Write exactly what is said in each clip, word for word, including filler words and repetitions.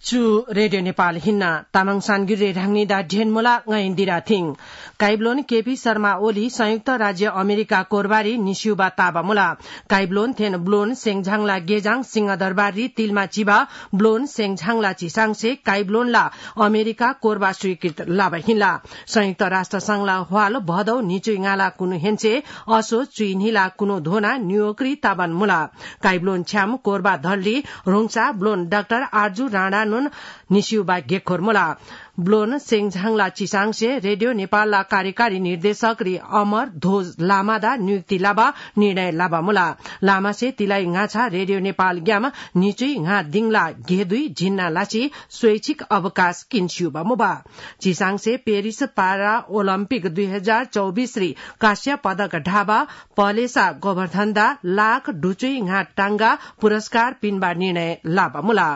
चु रेडियो नेपाल हिन्ना तामाङ सानगिरे ढाङ्निदा ढेनमोला ngayindira थिङ काइब्लोन केपी शर्मा ओली संयुक्त राज्य अमेरिका कोरबारी निस्युबा ताबामुला काइब्लोन थेन ब्लोन सेङझाङला गेजाङ सिंहदरबारी तिलमा चिबा ब्लोन सेङझाङला चिसाङसे काइब्लोनला अमेरिका कोरबा स्वीकृत लाबा हिन्ला संयुक्त राष्ट्र संघला हवाल भदौ निचुइङाला कुनु हेन्से असो चुइनिला कुनु धोना न्युयोक्री ताबान मुला काइब्लोन छ्याम कोरबा धल्ली रोङसा ब्लोन डाक्टर आर्जु राणा नुन निस्युबा गेखोर मुला ब्लोन सेङझाङला चिसाङसे रेडियो नेपालला कार्यकारी निर्देशक री अमर ध्वज लामादा नियुक्ति लाबा निर्णय लाबा मुला लामासे तिलाई ngaछा रेडियो नेपाल ग्याम निचुई nga दिङला घेदुई झिन्ना लाची स्वैच्छिक अवकाश किन्स्युबा मुबा चिसाङसे पेरिस पारा ओलम्पिक दुई हजार चौबीस री काश्य पदक ढाबा पलेसा गोवर्धनदा लाख डुचुई nga टांगा पुरस्कार पिनबा निर्णय लाबा मुला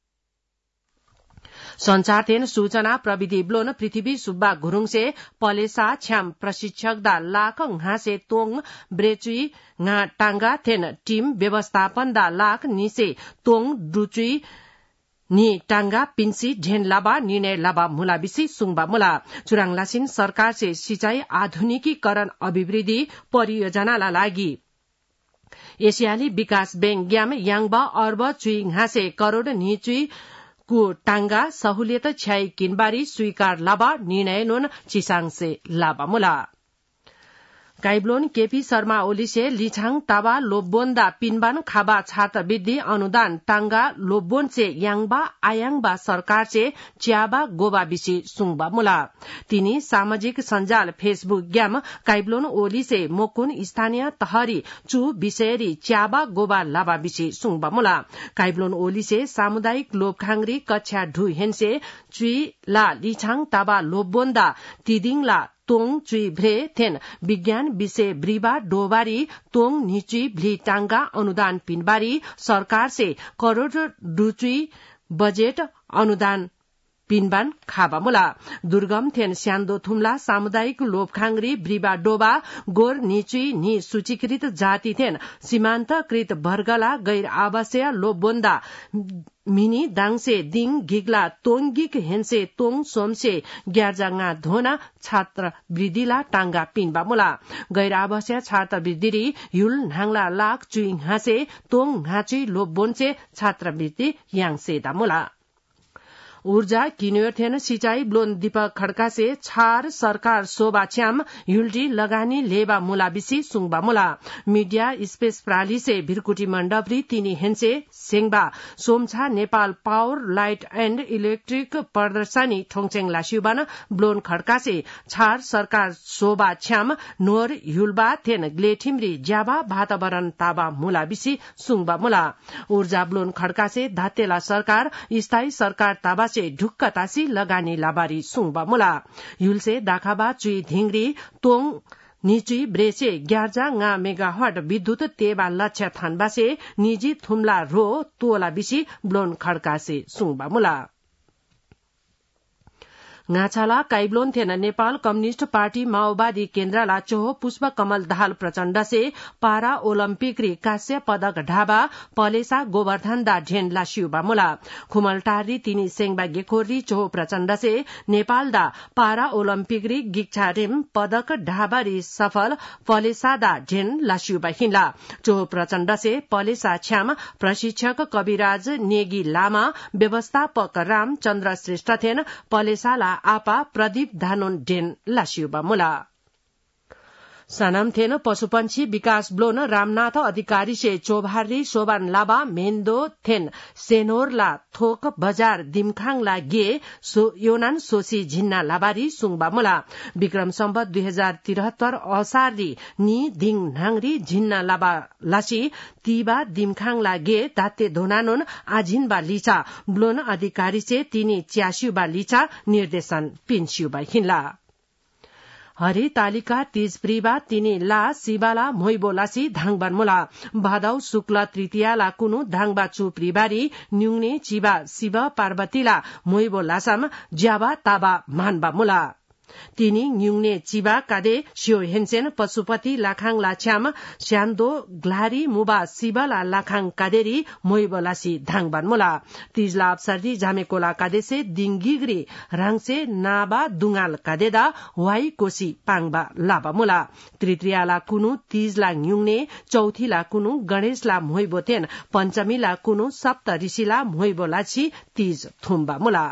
संचार तेन सूचना प्रविधि ब्लोन पृथ्वी सुब्बा घुरुङसे पलेसा छ्याम प्रशिक्षक दा लाख घाँसे तोङ ब्रेचुई nga टांगा थेन टीम व्यवस्थापन दा लाख निसे तोङ डुचुई नि टांगा पिन्सी ढेन लाबा निर्णय लाबा मुला बिसी सुङबा मुला चुराङ लासिन सरकार से सिंचाई आधुनिकीकरण अभिवृद्धि परियोजनाला लागि एसियाली विकास बैंक ग्याम याङबा अर्ब चुई घाँसे करोड़ निचुई को टांगा सहुलियत छ्याई किनबारी स्वीकार लाबा निर्णय नुन चिसाङ से लाबा मुला काइब्लोन केपी शर्मा ओलीसे लिछाङ ताबा लोब्बोन्दा पिनबान खाबा छात्रवृद्धि अनुदान टांगा लोब्बोन से याङबा आयाङबा सरकार से च्याबा गोबा बिसी सुङबा मुला तिनी सामाजिक सञ्जाल फेसबुक ग्याम काइब्लोन ओली से मोकुन स्थानीय तहरी चु विषयरी च्याबा गोबा लाबा बिसी सुङबा मुला काइब्लोन ओली से सामुदायिक लोभखाङ्री कक्षा ढु हेन्से चुई ला लिछाङ ताबा लोब्बोन्दा तिदिङला तोङ चुई भ्रे थेन विज्ञान विषय ब्रिबा डोबारी तोङ निचुई भ्ली टांगा अनुदान पिनबारी सरकार से करोड़ डुचुई बजेट अनुदान पिनबान खाबा मुला दुर्गम थेन स्यान्दो थुम्ला सामुदायिक लोभखाङ्री ब्रिबा डोबा गोर निचुई नि सूचीकृत जाति थेन सीमान्तकृत वर्गला गैर आवासीय लोभबोन्दा मिनी दाङसे दिङ गिगला तोङगिक हेन्से तोङ सोमसे ग्यार्जाङा धोना छात्र वृद्धिला टांगा पिनबा मुला गैर आवासीय छात्र वृद्धि युल नाङला लाख चुइङ हासे तोङ हाचुई लोभबोनसे छात्र वृद्धि याङसे दा मुला ऊर्जा किन्योर थेन सिंचाई ब्लोन दीपक खड्का से छार सरकार सोबा छ्याम युल्टी लगानी लेबा मुला बिसी सुङबा मुला मीडिया स्पेस प्राली से भिरकुटी मण्डपरी तिनी हेन्से सेङबा सोमछा Nepal power light and electric प्रदर्शनी ठोङचेङ लास्युबान ब्लोन खड्का से छार सरकार सोबा छ्याम नोर युलबा थेन ग्लेठिमरी ज्याबा वातावरण ताबा मुला बिसी सुङबा मुला ऊर्जा ब्लोन खड्का से धातेला सरकार स्थायी सरकार ताबा से ढुक्क तासी लगानी लाबारी सुङबा मुला युलसे दाखाबा चुई धिंगरी तोङ निचुई ब्रेसे ग्यार्जा nga मेगावाट विद्युत तेबा लक्ष्य थानबासे निजी थुम्ला रो तोला बिसी ब्लोन खड्का से सुङबा मुला ngaछाला काइब्लोन थेन नेपाल कम्युनिष्ट पार्टी माओवादी केन्द्रला चोहो पुष्प कमल दाहाल प्रचण्ड से पारा ओलम्पिक री काश्य पदक ढाबा पलेसा गोवर्धन दा ढेन लास्युबा मुला खुमलटारी तिनी सेङबा गेखोरी चोहो प्रचण्ड से नेपाल दा पारा ओलम्पिक री गिक्छा रेम पदक ढाबा री सफल पलेसा दा ढेन लास्युबा हिन्ला चोहो प्रचण्ड से पलेसा छ्याम प्रशिक्षक कविराज नेगी लामा व्यवस्थापक राम चन्द्र श्रेष्ठ थेन पलेसाला आपा प्रदीप धानोन डेन लास्युबा मुला सनम थेन पशुपन्छी विकास ब्लोन रामनाथ अधिकारी से चोभारी सोबान लाबा मेन्दो थेन सेनोरला थोक बजार दिमखाङला गे सो योनान सोसी झिन्ना लाबारी सुङबा मुला विक्रम सम्वत दुई हजार तिहत्तर असारी नि दिङ नाङरी झिन्ना लाबा लासी तीबा दिमखाङला गे दाते धोनानोन आझिनबा लिचा ब्लोन अधिकारी से तिनी च्यास्युबा लिचा निर्देशन पिन्स्युबा हिन्ला हरि तालिका तीज प्रिबा तिनी ला सिबाला मोइबोलासी धाङबान मुला भादौ शुक्ल तृतीयाला कुनु धाङबा चु प्रिबारी न्युङने चिबा शिव पार्वतीला मोइबोलासाम ज्याबा ताबा मानबा मुला तिनी न्युङने चिबा कादे सियो हेन्सेन पशुपति लाखाङ लाछ्याम स्यान्दो ग्लारी मुबा सिबला लाखाङ कादेरी मोइबलासी धाङबान मोला तीजला अवसरदी जामेकोला कादेसे दिङगिग्री राङसे नाबा दुङाल कादेदा वाई कोसी पाङबा लाबा मोला तृतीयला कुनु तीजला न्युङने चौथीला कुनु गणेशला मोइबोतेन पञ्चमीला कुनु सप्त ऋषिला मोइबोलाछि तीज थुम्बा मोला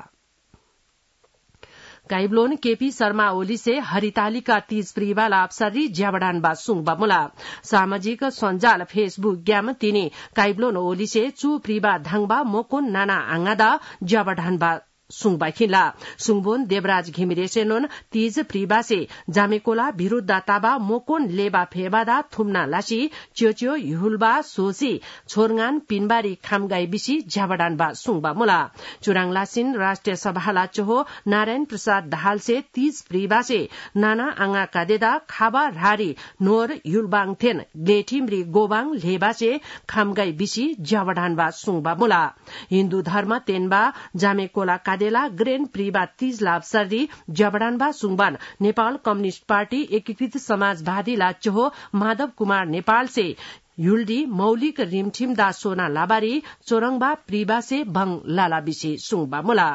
काइब्लोन केपी शर्मा ओली से हरितालिका तीज प्रिवाला अवसरी ज्याबडानबा सुङबा मुला सामाजिक सञ्जाल फेसबुक ग्याम तिनी काइब्लोन ओली से चु प्रिवा धाङबा मोकोन नाना आङादा ज्याबडानबा सुङबा खिला सुङबोन देवराज घिमिरे सेनोन तीज प्रिबासे जामेकोला विरुद्ध ताबा मोकोन लेबा फेबादा थुम्ना लासी च्योच्यो युहुलबा सोसी छोरगान पिनबारी खामगाई बिसी झ्याबडानबा सुङबा मुला चुराङलासिन राष्ट्रिय सभाला चोहो नारायण प्रसाद दाहाल से तीज प्रिबासे नाना आङा कादेदा खाबा रारी नोर युलबाङ थेन ग्लेठिमरी गोबाङ लेबासे खामगाई बिसी झ्याबडानबा सुङबा मुला हिन्दू धर्म तेनबा जामेकोला कादेला ग्रेन प्रिबा तीज लाभसर्दी जबडानबा सुङबान नेपाल कम्युनिष्ट पार्टी एकीकृत समाजवादी लाचोहो माधव कुमार नेपाल से युल्डी मौलिक रिमठिम दा सोना लाबारी चोरङबा प्रिबा से भङ लालाबिसी सुङबा मुला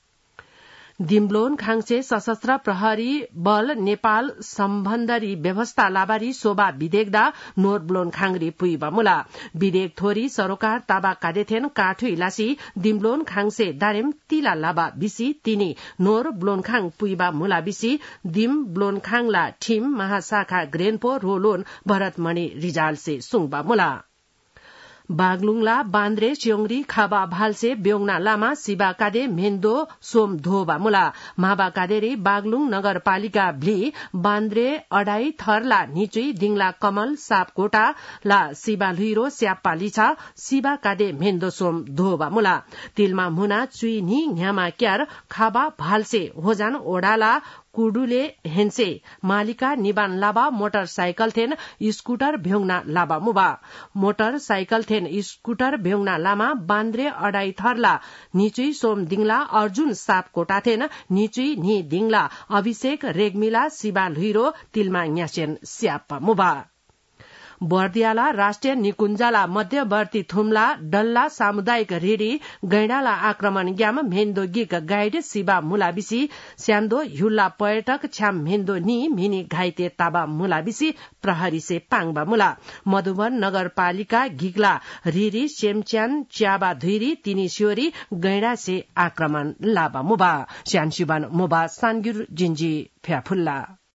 दिम्ब्लोन खाङसे सशस्त्र प्रहरी बल नेपाल सम्बन्धरी व्यवस्था लाबारी शोभा विधेयकदा नोरब्लोन खाङरी पुइबा मुला विधेयक थोरी सरोकार ताबा कादेथेन काठु इलासी दिम्ब्लोन खाङसे दारेम तिला लाबा बिसी तिनी नोर ब्लोनखाङ पुइबा मुला बिसी दिम ब्लोनखाङला ठिम महाशाखा ग्रेनपो रोलोन भरतमणि रिजाल से सुङबा मुला बागलुङला बान्द्रे च्योङरी खाबा भालसे ब्योङना लामा सिबा कादे मेन्दो सोम धोबा मुला माबा कादेरी बागलुङ नगरपालिका भ्ली बान्द्रे अडाई थरला निचुई दिङला कमल सापकोटा ला सिबा लुइरो स्याप्पा लिछा सिबा कादे मेन्दो सोम धोबा मुला तिलमा मुना चुई नि न्यामा क्यार खाबा भालसे होजान ओडाला कुडुले हेन्से मालिका निबान लाबा मोटरसाइकल थेन स्कूटर भ्योङना लाबा मुबा मोटरसाइकल थेन स्कूटर भ्योङना लामा बान्द्रे अडाई थरला निचुई सोम दिङला अर्जुन सापकोटा थेन निचुई नि दिङला अभिषेक रेग्मिला सिबा लुइरो तिलमा न्यासेन स्याप्पा मुबा बर्दियाला राष्ट्रिय निकुञ्जाला मध्यवर्ती थुम्ला डल्ला सामुदायिक रेडी गैंडाला आक्रमण ग्याम मेन्दो गिक गाइड सिबा मुलाबिसी स्यान्दो युल्ला पर्यटक छ्याम मेन्दो नि मिनी घाइते ताबा मुलाबिसी प्रहरी से पाङबा मुला मधुवन नगरपालिका गिगला रिरी सेमच्यान च्याबा धुइरी तिनी स्योरी गैंडा से आक्रमण लाबा मुबा स्यानसिबान मुबा सानगिर जिन्जी फ्याफुल्ला